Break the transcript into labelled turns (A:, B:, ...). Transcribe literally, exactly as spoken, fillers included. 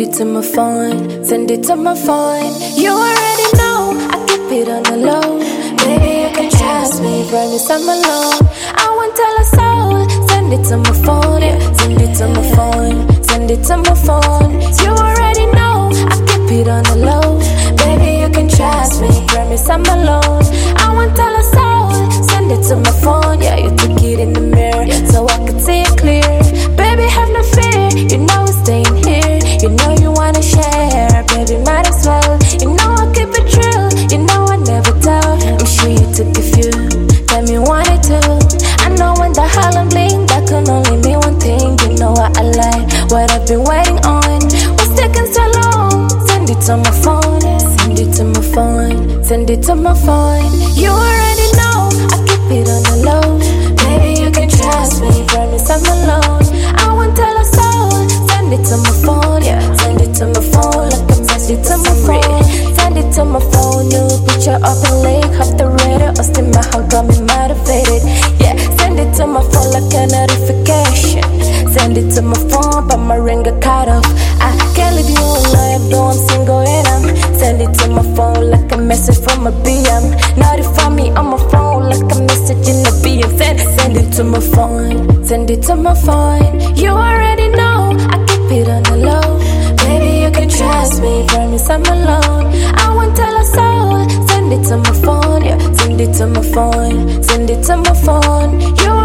A: it to my phone, send it to my phone. You already know, I keep it on the low. Baby, you can trust me, promise I'm alone. I won't tell a soul, send it to my phone, yeah. Send it to my phone, send it to my phone. You already know, I keep it on the low. Baby, you can trust me, promise I'm alone. I won't tell a soul, send it to my phone, yeah. You take it in the mirror, so I can see it clear. Baby, have no fear, you know we're staying here. You know you wanna share, baby, might as well. You know I keep it true, you know I never tell. I'm sure you took a few, time you wanted to. I know when the hell I'm bling, that can only mean one thing. You know what I like, what I've been waiting on. What's taking so long? Send it to my phone, send it to my phone, send it to my phone. You already know, I keep it on the low. Baby, you can trust me, promise I'm alone. I won't tell a soul, send it to my phone, yeah. Send it to my phone, like I'm send it to my phone. Send it to my phone, new picture of the lake, off the radar, or still my heart got me motivated. Yeah, send it to my phone like a notification. Send it to my phone, but my ring got cut off. I can't leave you alone, though I'm single and I'm. Send it to my phone like a message from a B M. Notify me on my phone like a message in a B M. Send, send it to my phone, send it to my phone. You already know, I keep it on the low. Baby, you can trust me, promise I'm alone. I won't tell a soul, send it to my phone, yeah. Send it to my phone, send it to my phone. You